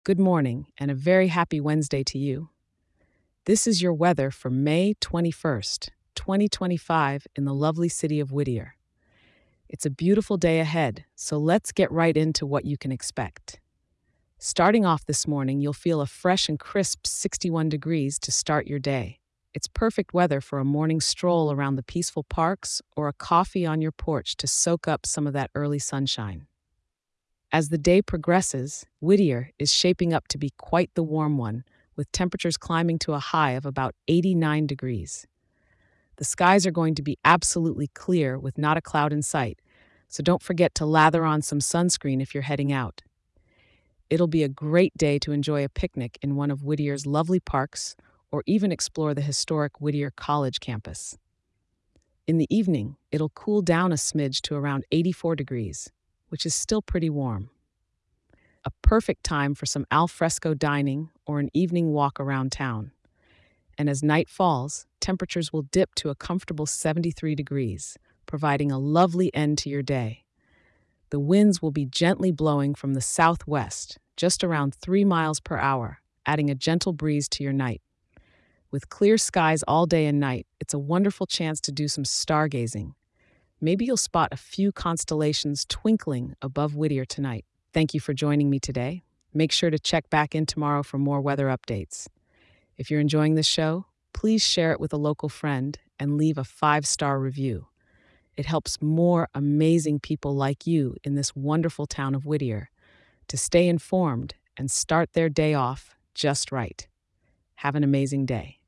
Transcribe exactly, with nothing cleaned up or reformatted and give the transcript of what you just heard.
Good morning, and a very happy Wednesday to you. This is your weather for May twenty-first, twenty twenty-five, in the lovely city of Whittier. It's a beautiful day ahead, so let's get right into what you can expect. Starting off this morning, you'll feel a fresh and crisp sixty-one degrees to start your day. It's perfect weather for a morning stroll around the peaceful parks or a coffee on your porch to soak up some of that early sunshine. As the day progresses, Whittier is shaping up to be quite the warm one, with temperatures climbing to a high of about eighty-nine degrees. The skies are going to be absolutely clear with not a cloud in sight, so don't forget to lather on some sunscreen if you're heading out. It'll be a great day to enjoy a picnic in one of Whittier's lovely parks or even explore the historic Whittier College campus. In the evening, it'll cool down a smidge to around eighty-four degrees, which is still pretty warm. A perfect time for some al fresco dining or an evening walk around town. And as night falls, temperatures will dip to a comfortable seventy-three degrees, providing a lovely end to your day. The winds will be gently blowing from the southwest, just around three miles per hour, adding a gentle breeze to your night. With clear skies all day and night, it's a wonderful chance to do some stargazing. Maybe you'll spot a few constellations twinkling above Whittier tonight. Thank you for joining me today. Make sure to check back in tomorrow for more weather updates. If you're enjoying this show, please share it with a local friend and leave a five-star review. It helps more amazing people like you in this wonderful town of Whittier to stay informed and start their day off just right. Have an amazing day.